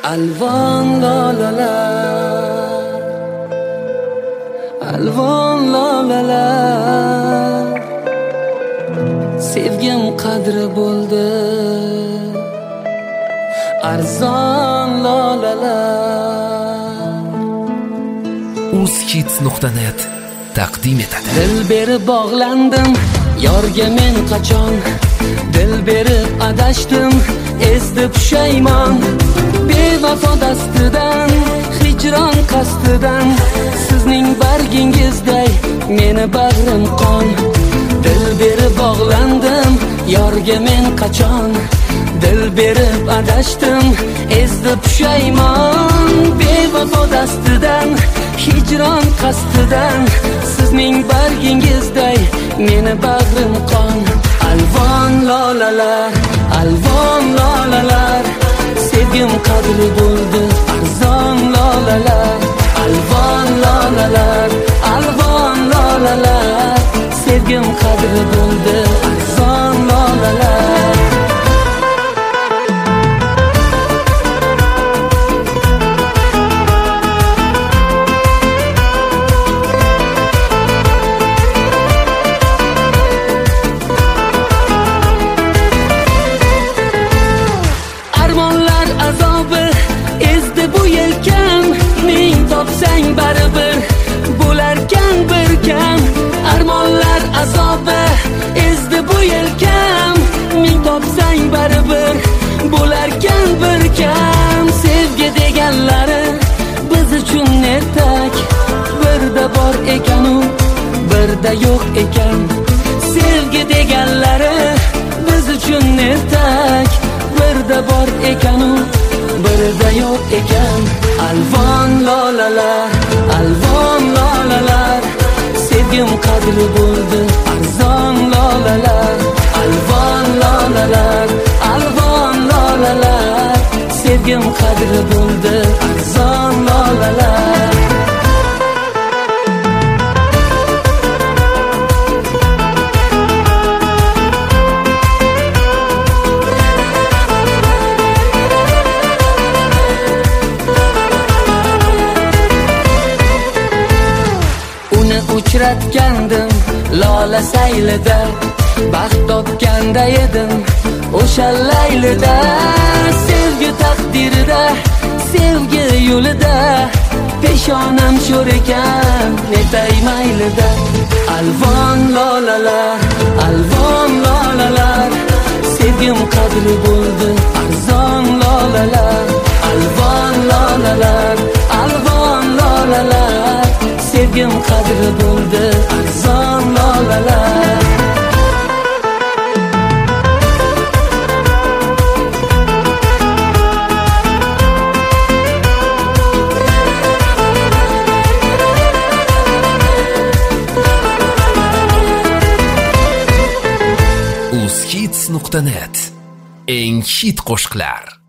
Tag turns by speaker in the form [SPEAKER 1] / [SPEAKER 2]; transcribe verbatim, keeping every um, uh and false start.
[SPEAKER 1] Alvon lolalar, alvon lolalar, sevgim qadri bo'ldi, arzon lolalar.
[SPEAKER 2] uzhits nuqta net taqdim etadi.
[SPEAKER 1] Dil berib bog'landim, yorga men qachon, dil berib adashdim, ezdi pushaymon. Bevafo dastidan, hijron qasdidan, sizning bargingizday meni bag'rim qon. Dil berib bog'landim, yorga men qachon, dil berib adashdim, ezdi pushaymon. Bevafo dastidan, hijron qasdidan, sizning bargingizday meni bag'rim qon. Alvon lolalar, alvon lolalar, sevgim qadri bo'ldi, arzon lolalar. Alvon lolalar, alvon lolalar, sevgim qadri bo'ldi, arzon lolalar. Armonlar azobi ezdi bu yelkam, ming topsang baribir bo'larkan bir kam. Armonlar azobi ezdi bu yelkam, ming topsang baribir bo'larkan bir kam. Sevgi deganlari biz uchun ertak, birda bor ekan u, birda yo'q ekan. Sevgi deganlari biz uchun ertak, birda bor ekan u, birda yo'q ekan. Alvon lolalar, alvon lolalar, sevgim qadri bo'ldi, arzon lolalar. Alvon lolalar, alvon lolalar, sevgim qadri bo'ldi, arzon lolalar. Uchratgandim lola saylida, baxt topganda edim o'sha laylida. Sevgi taqdirida, sevgi yo'lida, peshonam sho'r ekan, netay maylida. Alvon lolalar, alvon lolalar, sevgim qadri bo'ldi, arzon lolalar. Alvon lolalar, alvon lolalar, sevgim qadri bo'ldi, arzon lolalar.
[SPEAKER 2] uzhits nuqta net eng hit qo'shiqlar.